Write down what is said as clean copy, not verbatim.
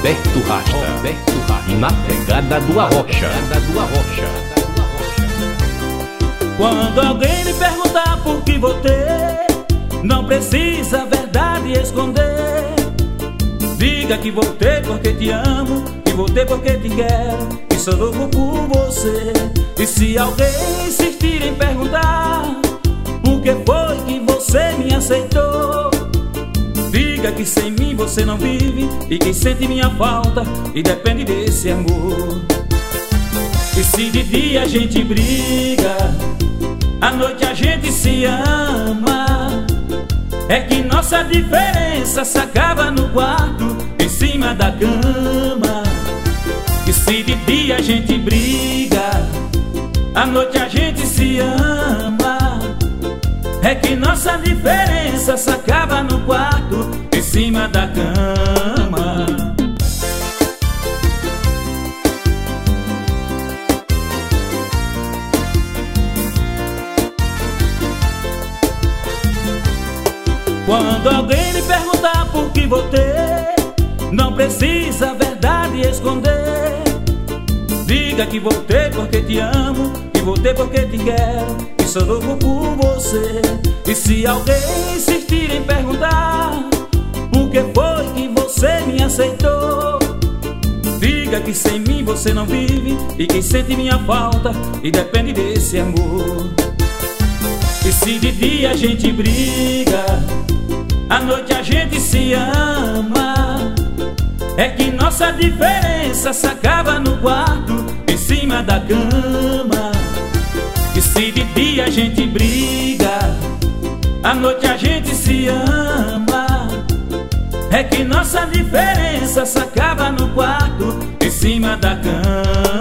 Roberto Rasta, na pegada do Arrocha. Quando alguém me perguntar por que voltei, não precisa a verdade esconder. Diga que voltei porque te amo, que voltei porque te quero, que sou louco por você. E se alguém insistir em perguntar por que foi que você me aceitou, diga que sem mim você não vive e que sente minha falta e depende desse amor. E se de dia a gente briga, à noite a gente se ama, é que nossa diferença se acaba no quarto, em cima da cama. E se de dia a gente briga, à noite a gente se ama, é que nossa diferença se acaba no quarto, em cima da cama. Quando alguém me perguntar por que voltei, não precisa a verdade esconder. Diga que voltei porque te amo, que voltei porque te quero, que sou louco por você. E se alguém insistir em perguntar por que foi que você me aceitou, diga que sem mim você não vive e que sente minha falta e depende desse amor. E se de dia a gente briga, à noite a gente se ama, é que nossa diferença se acaba no quarto, em cima da cama. E se de dia a gente briga, à noite a gente se ama, é que nossa diferença se acaba no quarto, em cima da cama.